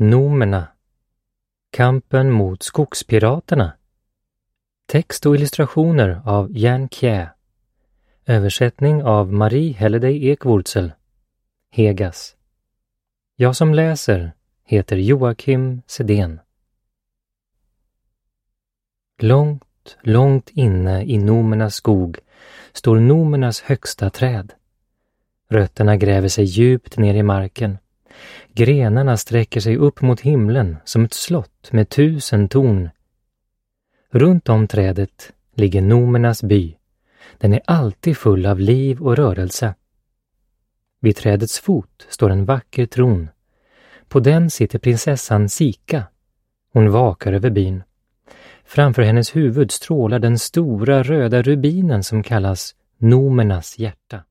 Nomerna. Kampen mot skogspiraterna. Text och illustrationer av Jan Kjær. Översättning av Marie Helleday Ekwurzel. Hegas. Jag som läser heter Joakim Sedén. Långt, långt inne i nomernas skog står nomernas högsta träd. Rötterna gräver sig djupt ner i marken. Grenarna sträcker sig upp mot himlen som ett slott med 1000 torn. Runt om trädet ligger nomernas by. Den är alltid full av liv och rörelse. Vid trädets fot står en vacker tron. På den sitter prinsessan Sika. Hon vakar över byn. Framför hennes huvud strålar den stora röda rubinen som kallas nomernas hjärta.